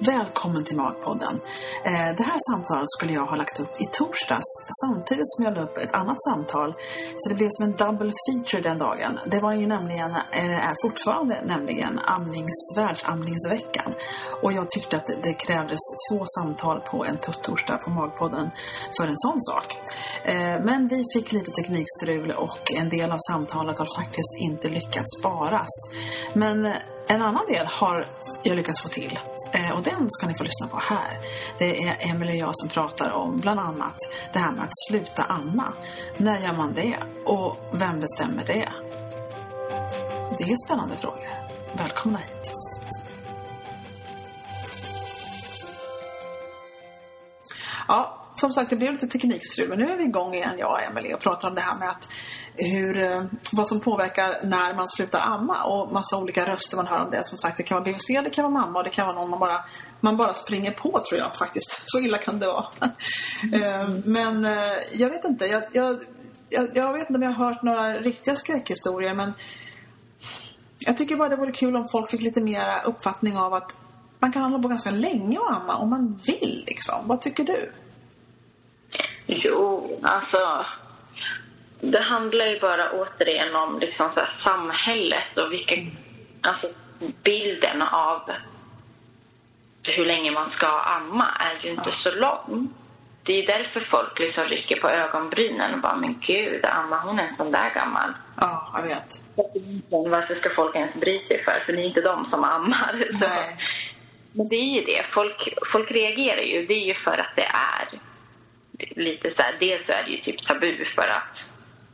Välkommen till Magpodden. Det här samtalet skulle jag ha lagt upp i torsdags samtidigt som jag la upp ett annat samtal. Så det blev som en double feature den dagen. Det var ju nämligen, är fortfarande nämligen världsamningsveckan. Och jag tyckte att det krävdes 2 samtal på en torsdag på Magpodden för en sån sak. Men vi fick lite teknikstrul och en del av samtalet har faktiskt inte lyckats sparas. Men en annan del har jag lyckats få till. Och den ska ni få lyssna på här. Det är Emelie och jag som pratar om bland annat det här med att sluta amma. När gör man det? Och vem bestämmer det? Det är spännande frågor. Välkomna hit. Ja, som sagt det blev lite teknikstrul. Men nu är vi igång igen, jag och Emelie, och pratar om det här med att vad som påverkar när man slutar amma och massa olika röster man hör om det. Som sagt, det kan vara BVC, det kan vara mamma och det kan vara någon man bara springer på, tror jag faktiskt. Så illa kan det vara. Men jag vet inte. Jag vet inte om jag har hört några riktiga skräckhistorier, men jag tycker bara det vore kul om folk fick lite mer uppfattning av att man kan hålla på ganska länge och amma om man vill liksom. Vad tycker du? Jo, alltså det handlar ju bara återigen om liksom så här samhället och alltså bilden av hur länge man ska amma är ju inte så lång. Det är ju därför folk liksom rycker på ögonbrynen och bara, men gud, ammar hon en sån där gammal? Ja, jag vet. Varför ska folk ens bry sig för det är inte de som ammar. Nej. Men det är ju det, folk reagerar ju. Det är ju för att det är lite så här, dels så är det ju typ tabu för att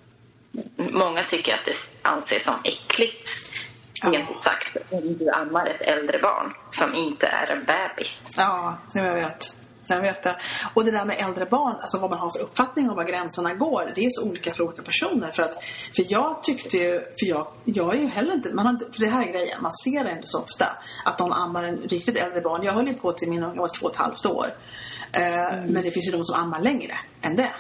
många tycker att det anses som äckligt, rent sagt, om du ammar ett äldre barn som inte är en bebis. Ja, jag vet det. Och det där med äldre barn, alltså vad man har för uppfattning om var gränserna går, det är så olika för olika personer. För jag tyckte ju, jag är ju heller inte, för det här är grejen, man ser det inte så ofta att någon ammar en riktigt äldre barn. Jag höll ju på till min unge var 2,5 år. Men det finns ju de som ammar längre än det.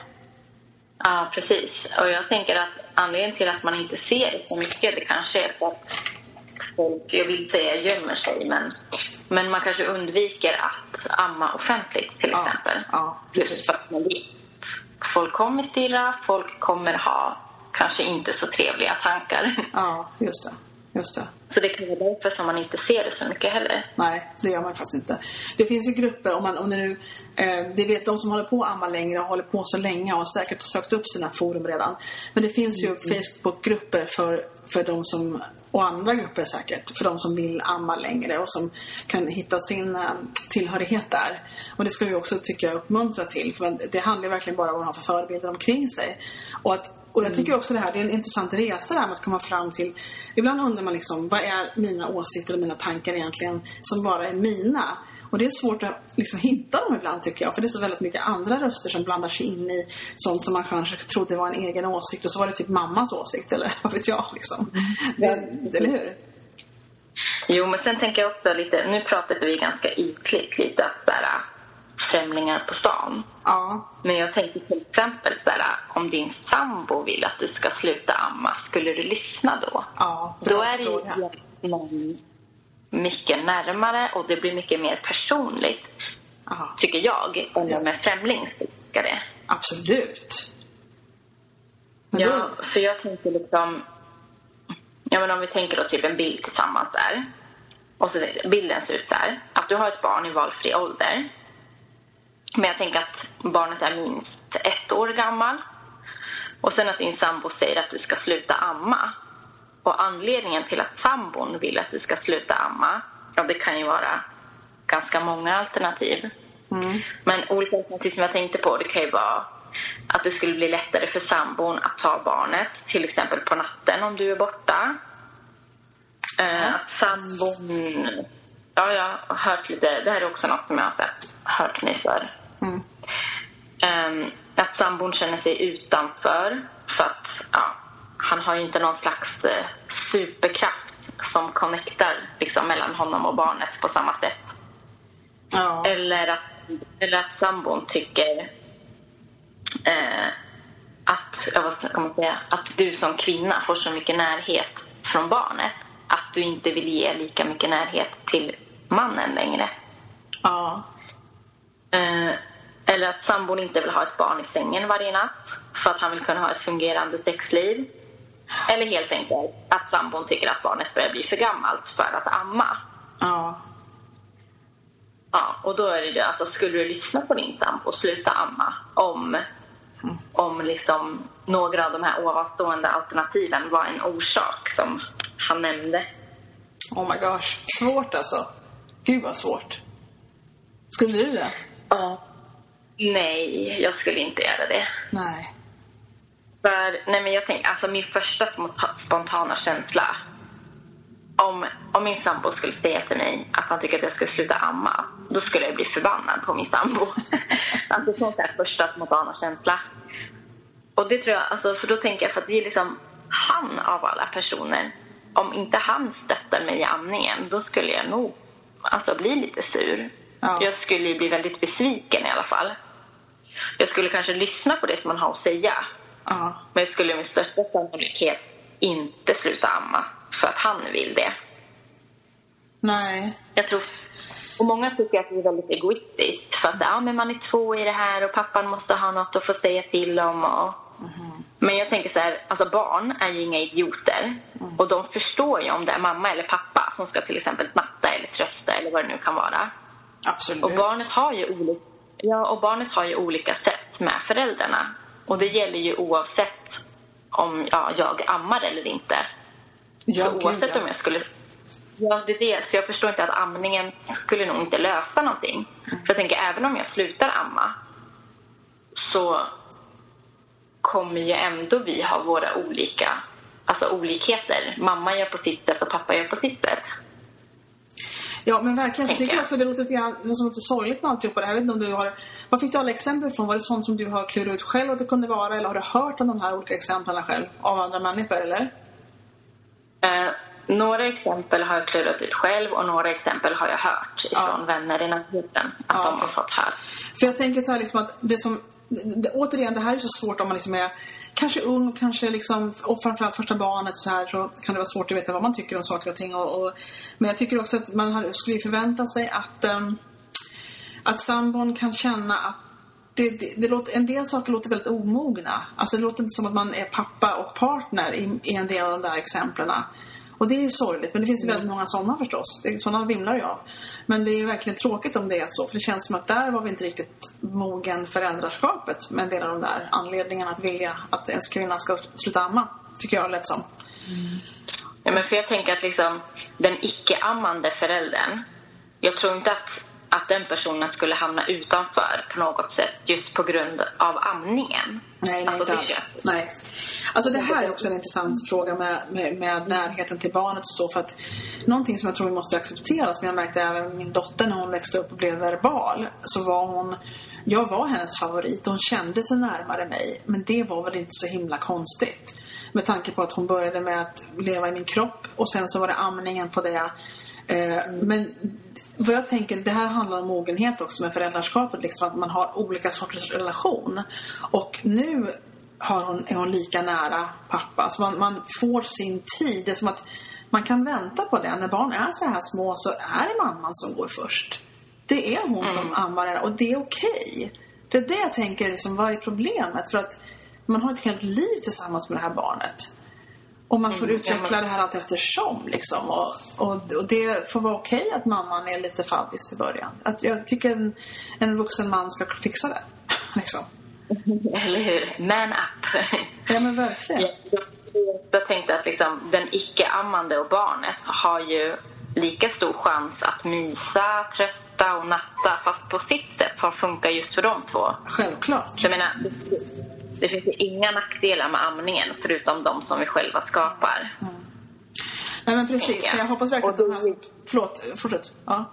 Ja, precis. Och jag tänker att anledningen till att man inte ser det så mycket, det kanske är för att folk, jag vill säga, gömmer sig. Men man kanske undviker att amma offentligt, till exempel. Ja, precis. För att man vet. Folk kommer stirra, folk kommer ha kanske inte så trevliga tankar. Ja, just det. Så det kan vara därför som man inte ser det så mycket heller. Nej, det gör man faktiskt inte. Det finns ju grupper, om det nu, det vet de som håller på att amma längre och håller på så länge och har säkert sökt upp sina forum redan. Men det finns ju Facebookgrupper för de som, och andra grupper säkert, för de som vill amma längre och som kan hitta sin tillhörighet där. Och det ska vi också, tycker jag, uppmuntra till. För det handlar verkligen bara om vad man har för förebilder omkring sig. Och jag tycker också det är en intressant resa där med att komma fram till. Ibland undrar man liksom, vad är mina åsikter och mina tankar egentligen som bara är mina? Och det är svårt att liksom hitta dem ibland, tycker jag. För det är så väldigt mycket andra röster som blandar sig in i sånt som man kanske trodde var en egen åsikt. Och så var det typ mammas åsikt, eller vad vet jag liksom. Eller hur? Jo, men sen tänker jag också lite, nu pratade vi ganska ytligt lite att där främlingar på stan. Ja. Men jag tänker till exempel där, om din sambo vill att du ska sluta amma, skulle du lyssna då? Ja, då är det ju mycket närmare och det blir mycket mer personligt. Aha. Tycker jag, än med främlingsfiskare. Absolut. Men ja, för jag tänker liksom, ja, men om vi tänker då typ en bild tillsammans där. Och så bilden ser ut så här, att du har ett barn i valfri ålder. Men jag tänker att barnet är minst 1 år gammal. Och sen att din sambo säger att du ska sluta amma. Och anledningen till att sambon vill att du ska sluta amma, ja, det kan ju vara ganska många alternativ. Men olika alternativ som jag tänkte på, det kan ju vara att det skulle bli lättare för sambon att ta barnet, till exempel på natten om du är borta. Att sambon, ja, jag har hört lite, det här är också något som jag har hört mig för. Att sambon känner sig utanför för att han har ju inte någon slags superkraft som connectar liksom mellan honom och barnet på samma sätt. Ja. Eller att sambon tycker att du som kvinna får så mycket närhet från barnet att du inte vill ge lika mycket närhet till mannen längre. Ja. Eller att sambon inte vill ha ett barn i sängen varje natt för att han vill kunna ha ett fungerande sexliv. Eller helt enkelt att sambon tycker att barnet börjar bli för gammalt för att amma. Ja. Ja, och då är det alltså, skulle du lyssna på din sambo och sluta amma om liksom några av de här ovanstående alternativen var en orsak som han nämnde. Oh my gosh, svårt alltså. Gud vad svårt. Skulle du det? Ja. Nej, jag skulle inte göra det. Nej. Nej, men jag tänker, alltså min första spontana känsla om min sambo skulle säga till mig att han tycker att jag skulle sluta amma, då skulle jag bli förbannad på min sambo. Alltså sånt där första spontana känsla. Och det tror jag, alltså, för då tänker jag, för att det är liksom han av alla personer, om inte han stöttar mig i amningen, då skulle jag nog alltså bli lite sur. Ja. Jag skulle bli väldigt besviken i alla fall. Jag skulle kanske lyssna på det som man har att säga. Ja. Men jag skulle med största sannolikhet inte sluta amma för att han vill det. Nej. Jag tror, och många tycker att det är väldigt egoistiskt för att men man är 2 i det här och pappan måste ha något att få säga till om och... Men jag tänker så här, alltså barn är ju inga idioter och de förstår ju om det är mamma eller pappa som ska till exempel natta eller trösta eller vad det nu kan vara. Absolut. Och barnet har ju olika sätt med föräldrarna. Och det gäller ju oavsett om jag ammar eller inte. Ja, så oavsett om jag skulle... Ja, det är det. Så jag förstår inte att amningen skulle nog inte lösa någonting. För jag tänker, även om jag slutar amma så kommer ju ändå vi ha våra olikheter. Mamma gör på sitt sätt och pappa gör på sitt sätt. Ja, men verkligen. Jag tycker också det låter lite sorgligt med alltihop. Jag vet inte om du har... Vad fick du alla exempel från? Var det sånt som du har klurat ut själv att det kunde vara? Eller har du hört om de här olika exemplen själv av andra människor, eller? Några exempel har jag klurat ut själv och några exempel har jag hört ifrån vänner i närheten att de har fått höra. För jag tänker så här liksom att återigen, det här är så svårt om man liksom är kanske ung och kanske liksom, och framförallt första barnet så här, så kan det vara svårt att veta vad man tycker om saker och ting men jag tycker också att man skulle förvänta sig att sambon kan känna att det låter, en del saker låter väldigt omogna. Alltså det låter inte som att man är pappa och partner i en del av de där exemplen. Och det är sorgligt, men det finns ju väldigt många sådana förstås. Sådana vimlar jag. Men det är verkligen tråkigt om det är så. För det känns som att där var vi inte riktigt mogen föräldraskapet med en del av de där anledningarna att vilja att ens kvinna ska sluta amma. Tycker jag är lätt som. Ja, men för jag tänker att liksom, den icke-ammande föräldern, jag tror inte att den personen skulle hamna utanför på något sätt just på grund av amningen. Nej, alltså, inte alls. Nej. Alltså det här är också en intressant fråga med närheten till barnet så, för att någonting som jag tror vi måste acceptera, som jag märkte även min dotter när hon växte upp och blev verbal, så var jag var hennes favorit och hon kände sig närmare mig, men det var väl inte så himla konstigt med tanke på att hon började med att leva i min kropp och sen så var det amningen på det. Men vad jag tänker, det här handlar om mogenhet också med föräldraskapet, liksom att man har olika sorters relation. Och nu är hon lika nära pappa. Alltså man får sin tid. Det är som att man kan vänta på det. När barn är så här små så är det mamman som går först. Det är hon som ammar henne och det är okej. Det är det jag tänker, liksom, vad är problemet? För att man har ett helt liv tillsammans med det här barnet. Och man får utveckla det här allt eftersom liksom. Och det får vara okej att mamman är lite fabbis i början. Att jag tycker en vuxen man ska fixa det. Liksom. Eller hur? Man up. Ja, men verkligen. Jag tänkte att liksom, den icke-ammande och barnet har ju lika stor chans att mysa, trösta och natta, fast på sitt sätt som funkar just för de två. Självklart. Så jag menar, det finns ju inga nackdelar med amningen förutom de som vi själva skapar. Nej, men precis. Jag hoppas verkligen att de här... Förlåt, fortsätt.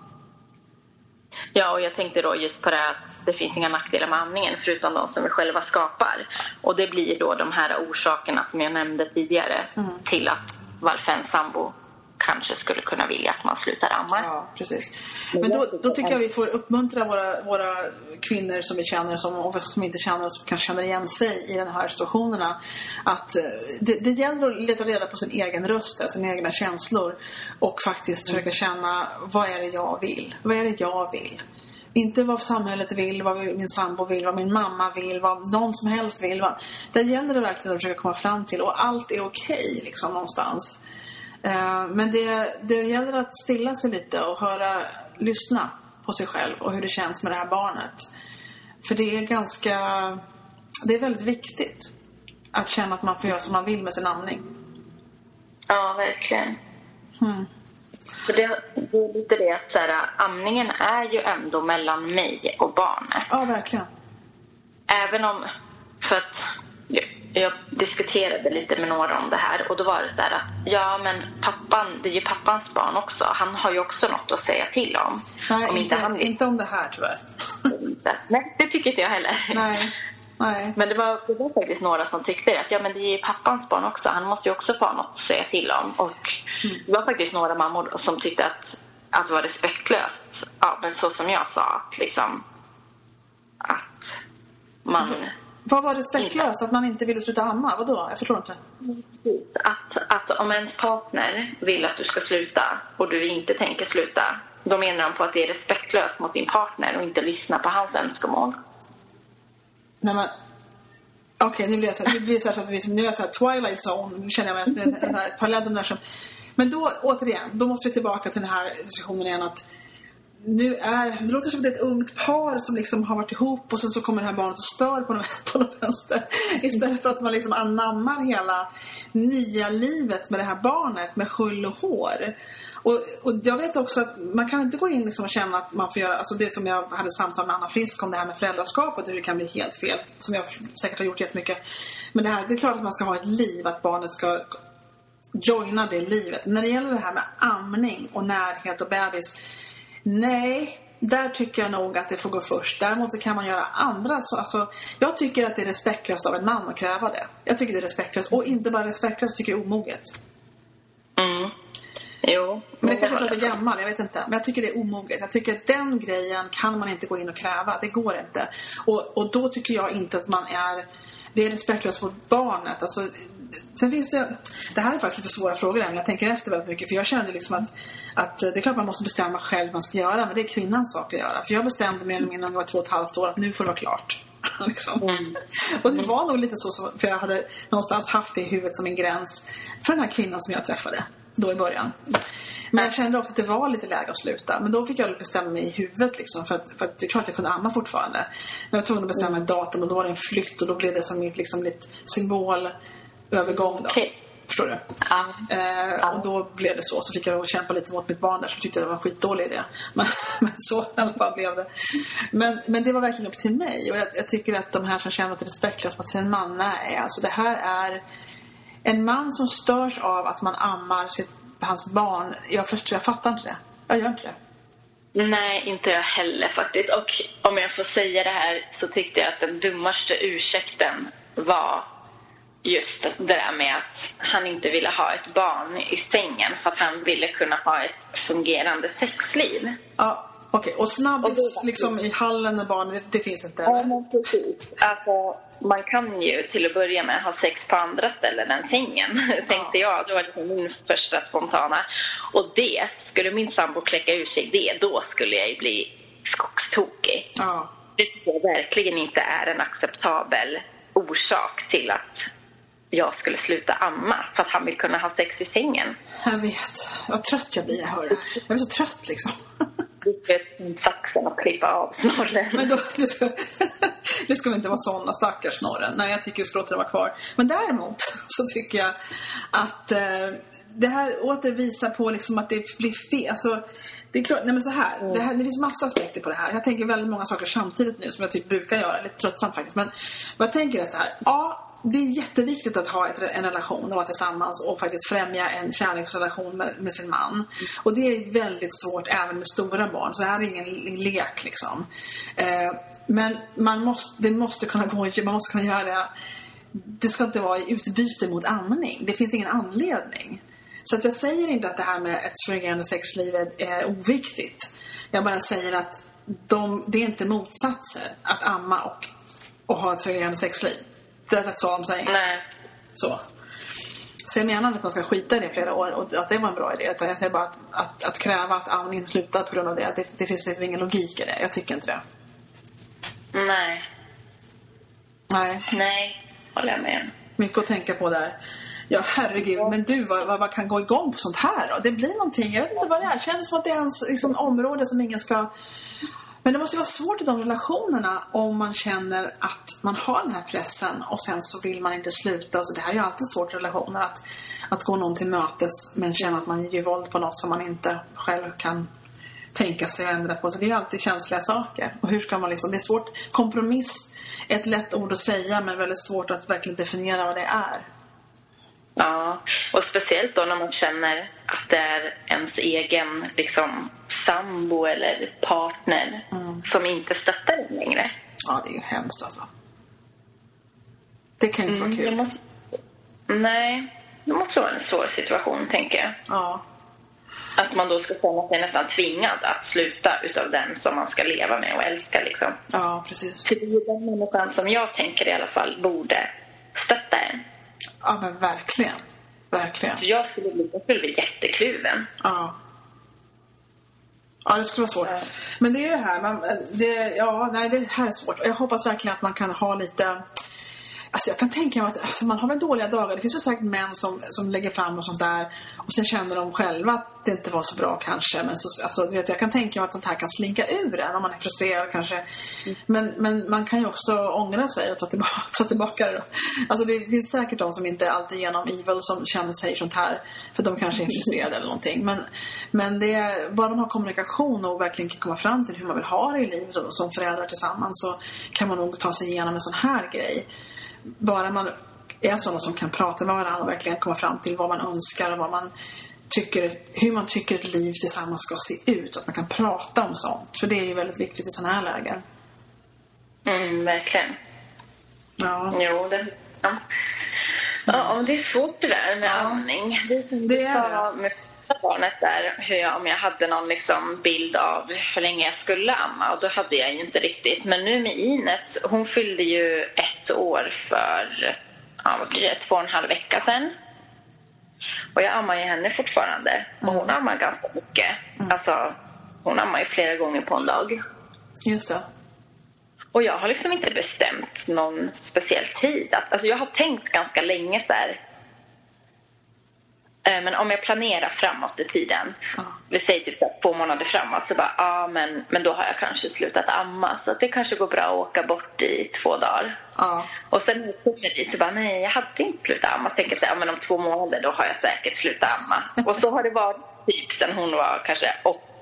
Ja, och jag tänkte då just på det att det finns inga nackdelar med amningen förutom de som vi själva skapar. Och det blir då de här orsakerna som jag nämnde tidigare till att varför en sambo kanske skulle kunna vilja att man slutar amma. Ja, precis. Men då tycker jag vi får uppmuntra våra kvinnor som vi känner som inte känner oss, kanske känner igen sig i den här situationerna, att det gäller att leta reda på sin egen röst, sina egna känslor, och faktiskt försöka känna, vad är det jag vill? Vad är det jag vill? Inte vad samhället vill, vad min sambo vill, vad min mamma vill, vad någon som helst vill. Det gäller det verkligen att försöka komma fram till, och allt är okej liksom någonstans. Men det gäller att stilla sig lite och lyssna på sig själv och hur det känns med det här barnet. För det är väldigt viktigt att känna att man får göra som man vill med sin amning. Ja, verkligen. För det är lite det att så här, amningen är ju ändå mellan mig och barnet. Ja, verkligen. Även om, för att jag diskuterade lite med några om det här, och då var det så här att ja, men pappan, det är ju pappans barn också. Han har ju också något att säga till om. Nej, om inte om det här tyvärr. Nej, det tycker inte jag heller. Nej. Men det var faktiskt några som tyckte att ja, men det är ju pappans barn också. Han måste ju också få något att säga till om. Och det var faktiskt några mammor som tyckte att det var respektlöst. Ja, men så som jag sa, liksom att man... Vad var respektlöst? Att man inte ville sluta amma? Vadå? Jag förstår inte. Att om ens partner vill att du ska sluta och du inte tänker sluta, då menar de på att det är respektlöst mot din partner och inte lyssna på hans önskemål. Nej, men okej, nu blir det så att nu är jag så här Twilight Zone. Nu känner jag mig att det är här parallelluniversum. Men då, återigen, då måste vi tillbaka till den här diskussionen igen, att det låter som ett ungt par som liksom har varit ihop, och sen så kommer det här barnet och stör på något vänster. Istället för att man liksom anammar hela nya livet med det här barnet med skyll och hår. Och jag vet också att man kan inte gå in liksom och känna att man får göra, alltså det som jag hade samtal med Anna Frisk om, det här med föräldraskapet, hur det kan bli helt fel, som jag säkert har gjort jättemycket. Men det är klart att man ska ha ett liv, att barnet ska joina det livet. När det gäller det här med amning och närhet och bebis, nej, där tycker jag nog att det får gå först. Däremot så kan man göra andra. Alltså, jag tycker att det är respektlöst av en man att kräva det. Jag tycker det är respektlöst. Och inte bara respektlöst, jag tycker det är omoget. Jo. Men det kanske är gammal, jag vet inte. Men jag tycker det är omoget. Jag tycker att den grejen kan man inte gå in och kräva. Det går inte. Och då tycker jag inte att det är respektlöst mot barnet. Alltså, sen finns det här är faktiskt lite svåra frågor, men jag tänker efter väldigt mycket. För jag kände liksom att det är klart man måste bestämma själv vad man ska göra, men det är kvinnans sak att göra. För jag bestämde mig när jag var 2,5 år att nu får det vara klart. Liksom. Och det var nog lite så, för jag hade någonstans haft det i huvudet som en gräns för den här kvinnan som jag träffade då i början. Men jag kände också att det var lite läge att sluta. Men då fick jag bestämma mig i huvudet liksom, för att det är klart att jag kunde amma fortfarande. Men jag var tvungen att bestämma ett datum, och då var det en flytt, och då blev det som liksom lite symbolövergång då. Okay. Förstår du? Och då blev det så fick jag kämpa lite mot mitt barn där, som tyckte det var en skitdålig idé. Men så i alla fall blev det. Men det var verkligen upp till mig. Och jag tycker att de här som känner att det är respektlöst mot sin man, nej, alltså det här är en man som störs av att man ammar hans barn. Jag fattar inte det. Jag gör inte det. Nej, inte jag heller faktiskt. Och om jag får säga det här, så tyckte jag att den dummaste ursäkten var just det där med att han inte ville ha ett barn i sängen för att han ville kunna ha ett fungerande sexliv. Ja, okej. Och snabbis liksom i hallen när barnet, det finns inte. Ja, men precis. Alltså, man kan ju till att börja med ha sex på andra ställen än sängen, tänkte jag. Det var liksom min första spontana. Och det, skulle min sambo kläcka ur sig det, då skulle jag ju bli skogstokig. Ja. Det tycker jag verkligen inte är en acceptabel orsak till att jag skulle sluta amma, för att han vill kunna ha sex i sängen. Jag vet. Vad trött jag blir när jag hör det här. Jag är så trött liksom. Du ska saxen och klippa av snorren. Men då, det ska vi inte vara sådana stackars snorren. Nej, jag tycker du ska låta det vara kvar. Men däremot så tycker jag att det här åter visar på liksom att det blir fel. Alltså, det är klart, nej men så här, det finns massa aspekter på det här. Jag tänker väldigt många saker samtidigt nu, som jag typ brukar göra. Lite tröttsamt faktiskt. Men vad jag tänker är så här. Ja, det är jätteviktigt att ha en relation och vara tillsammans och faktiskt främja en kärleksrelation med sin man. Och det är väldigt svårt även med stora barn. Så det här är ingen lek liksom. Men det måste kunna gå, man måste kunna göra det. Det ska inte vara i utbyte mot amning. Det finns ingen anledning. Så att jag säger inte att det här med ett fungerande sexliv är oviktigt. Jag bara säger att det är inte motsatser att amma och ha ett fungerande sexliv. Det är så de säger. Nej. Så jag menar att man ska skita i det flera år och att det var en bra idé. Utan jag säger bara att kräva att amningen slutar på grund av det. Det finns liksom ingen logik i det. Jag tycker inte det. Nej, håller jag med. Mycket att tänka på där. Ja, herregud. Men du, vad kan gå igång på sånt här då? Det blir någonting. Jag vet inte vad det är. Det känns som att det är en liksom, område som ingen ska... Men det måste ju vara svårt i de relationerna om man känner att man har den här pressen och sen så vill man inte sluta. Så det här är ju alltid svårt i relationer att gå någon till mötes men känna att man ger våld på något som man inte själv kan tänka sig att ändra på. Så det är ju alltid känsliga saker. Och hur ska man liksom... Det är svårt. Kompromiss är ett lätt ord att säga men väldigt svårt att verkligen definiera vad det är. Ja, och speciellt då när man känner att det är ens egen liksom, sambo eller partner som inte stöttar en längre. Ja, det är ju hemskt alltså. Det kan ju inte vara kul. Nej, det måste vara en svår situation, tänker jag. Ja. Att man då ska känna sig nästan tvingad att sluta utav den som man ska leva med och älska. Liksom. Ja, precis. För det är den människan som jag tänker i alla fall borde stötta en. Ja, men verkligen. Verkligen. Så jag skulle bli jättekluven. Ja. Ja, det skulle vara svårt. Men det är det här. Det här är svårt. Och jag hoppas verkligen att man kan ha lite... Alltså jag kan tänka mig att man har väl dåliga dagar. Det finns väl säkert män som lägger fram och sånt där. Och sen känner de själva att det inte var så bra kanske. Men alltså, jag kan tänka mig att sånt här kan slinka ur en om man är frustrerad kanske. Men man kan ju också ångra sig och ta tillbaka det då. Alltså det finns säkert de som inte alltid genom evil som känner sig sånt här. För de kanske är frustrerade eller någonting. Men det är, bara de har kommunikation och verkligen kan komma fram till hur man vill ha det i livet och som föräldrar tillsammans så kan man nog ta sig igenom en sån här grej. Bara man är sådana som kan prata med varandra och verkligen komma fram till vad man önskar och vad man tycker, hur man tycker ett liv tillsammans ska se ut. Att man kan prata om sånt. För det är ju väldigt viktigt i sådana här lägen. Verkligen. Ja. Jo, Ja, det är svårt det där med amning. Det är det. Med barnet där, om jag hade någon liksom bild av hur länge jag skulle amma, och då hade jag ju inte riktigt. Men nu med Ines, hon fyllde ju 1 år för 2,5 veckor sedan. Och jag ammar ju henne fortfarande. Och hon ammar ganska mycket. Alltså, hon ammar ju flera gånger på en dag. Just det. Och jag har liksom inte bestämt någon speciell tid. Alltså jag har tänkt ganska länge där. Men om jag planerar framåt i tiden, vi säger typ 2 månader framåt, så bara, men då har jag kanske slutat amma. Så att det kanske går bra att åka bort i 2 dagar. Och sen när jag kommer dit så bara, nej, jag hade inte slutat amma. Jag tänker att men om 2 månader då har jag säkert slutat amma. Och så har det varit typ sen hon var kanske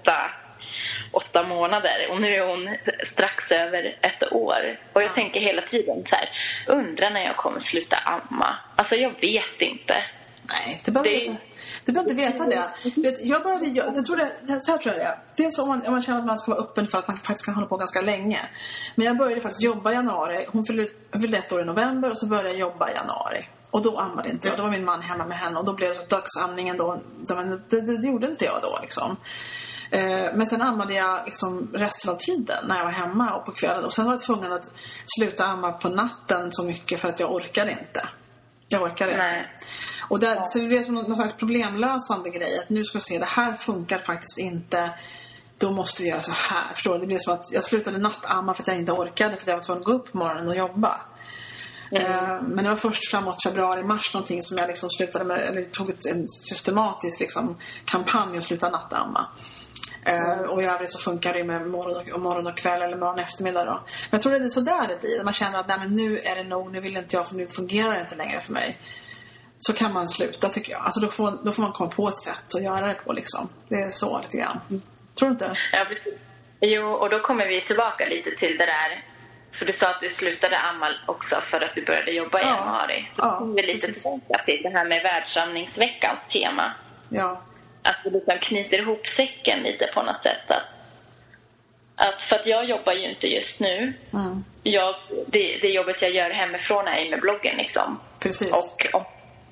8 månader. Och nu är hon strax över 1 år. Och jag tänker hela tiden så här, undrar när jag kommer sluta amma. Alltså jag vet inte. Nej, du behöver inte veta det. Jag tror det. Dels om man känner att man ska vara öppen för att man faktiskt kan hålla på ganska länge. Men jag började faktiskt jobba i januari. Hon fyllde 1 år i november och så började jag jobba i januari. Och då ammade inte jag. Då var min man hemma med henne och då blev det så dagsamningen då. Det gjorde inte jag då liksom. Men sen ammade jag liksom resten av tiden när jag var hemma och på kvällen. Och sen var jag tvungen att sluta amma på natten så mycket för att jag orkade inte. Nej. Och så det blev som någon slags problemlösande grej. Att nu ska vi se, det här funkar faktiskt inte. Då måste vi göra så här. Förstår du? Det blev som att jag slutade nattamma för att jag inte orkade. För att jag var tvungen att gå upp på morgonen och jobba. Men det var först framåt februari-mars någonting som jag liksom slutade med. Eller tog en systematisk liksom, kampanj och slutade nattamma. Och i övrigt så funkar det med morgon och kväll eller morgon och eftermiddag då. Men jag tror det är så där det blir. Man känner att nej, men nu är det nog, nu vill inte jag, för nu fungerar det inte längre för mig. Så kan man sluta, tycker jag. Alltså då får man komma på ett sätt att göra det på liksom. Det är så lite grann. Tror du inte? Ja, jo, och då kommer vi tillbaka lite till det där. För du sa att du slutade amma också för att du började jobba i januari. Så kommer vi lite tillbaka till det här med världsamningsveckans tema. Ja. Att vi liksom knyter ihop säcken lite på något sätt. För att jag jobbar ju inte just nu. Det jobbet jag gör hemifrån är med bloggen liksom. Precis. Och om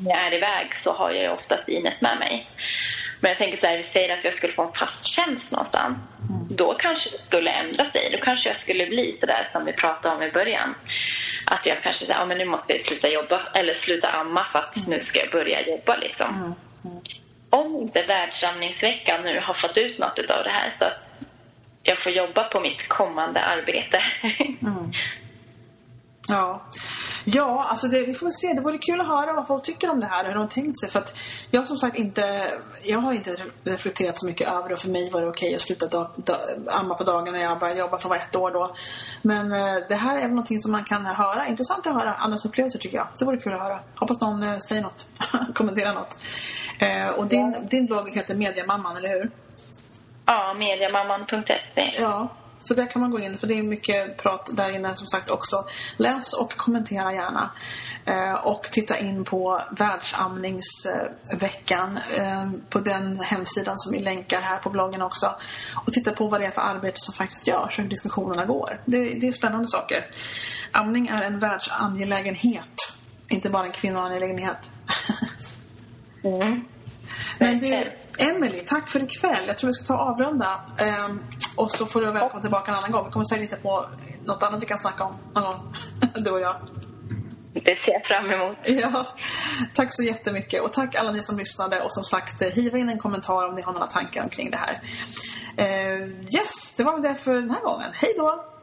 när jag är iväg så har jag ju oftast Ines med mig. Men jag tänker så här, vi säger att jag skulle få en fast tjänst någonstans. Då kanske det skulle ändra sig. Då kanske jag skulle bli så där som vi pratade om i början. Att jag kanske säger, men nu måste jag sluta jobba eller sluta amma för att nu ska jag börja jobba liksom. Om inte världsamningsveckan nu har fått ut något av det här så att jag får jobba på mitt kommande arbete. Ja, alltså vi får se. Det vore kul att höra vad folk tycker om det här och hur de tänkt sig. För att jag som sagt jag har inte reflekterat så mycket över det. För mig var det okej att sluta amma på dagen när jag började jobba för 1 år då. Men det här är någonting som man kan höra. Intressant att höra andras upplevelser tycker jag. Det vore kul att höra. Hoppas någon säger något. Kommenterar något. Och din blogg heter Mediamamman, eller hur? Ja, mediamamman.se. Ja. Så där kan man gå in, för det är mycket prat där inne som sagt också. Läs och kommentera gärna. Och titta in på världsamningsveckan på den hemsidan som vi länkar här på bloggen också. Och titta på vad det är för arbete som faktiskt görs och hur diskussionerna går. Det är spännande saker. Amning är en världsangelägenhet. Inte bara en kvinnoangelägenhet. Men du, Emily, tack för ikväll. Jag tror vi ska ta avrunda. Och så får du välkomna tillbaka en annan gång. Vi kommer säga lite på något annat vi kan snacka om någon gång. Du och jag. Det ser jag fram emot. Ja, tack så jättemycket. Och tack alla ni som lyssnade. Och som sagt, hiva in en kommentar om ni har några tankar omkring det här. Yes, det var det för den här gången. Hej då!